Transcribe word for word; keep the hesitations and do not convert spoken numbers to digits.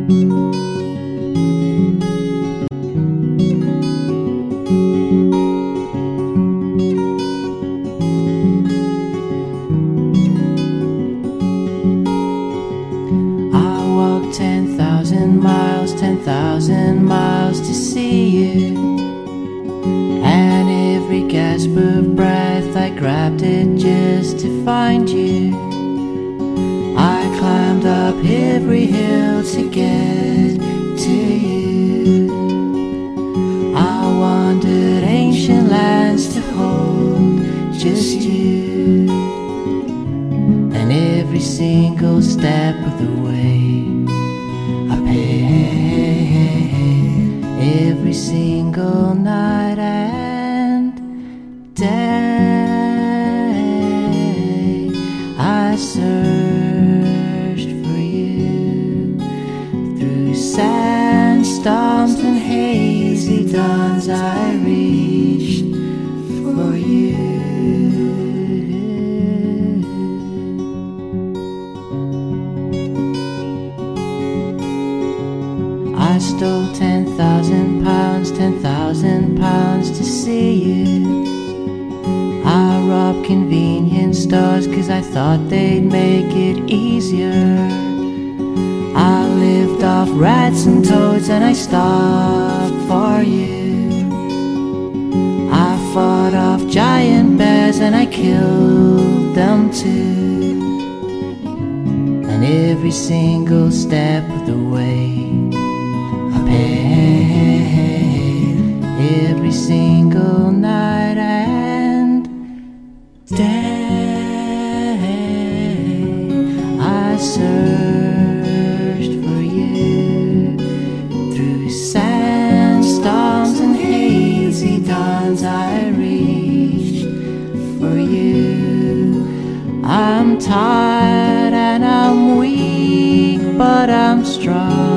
Ten thousand miles, ten thousand miles to see you. And every gasp of breath I grabbed it just to find you. I climbed up every hill to get to you. I wandered ancient lands to hold just you. And every single step of the way every single night and day I searched for you through sandstorms and hazy dawns. I reached for you. I stole ten thousand pounds, ten thousand pounds to see you. I robbed convenience stores cause I thought they'd make it easier. I lived off rats and toads and I stopped for you. I fought off giant bears and I killed them too. And every single step of the way every single night and day I searched for you through sandstorms and hazy dawns. I reached for you. I'm tired and I'm weak, but I'm strong.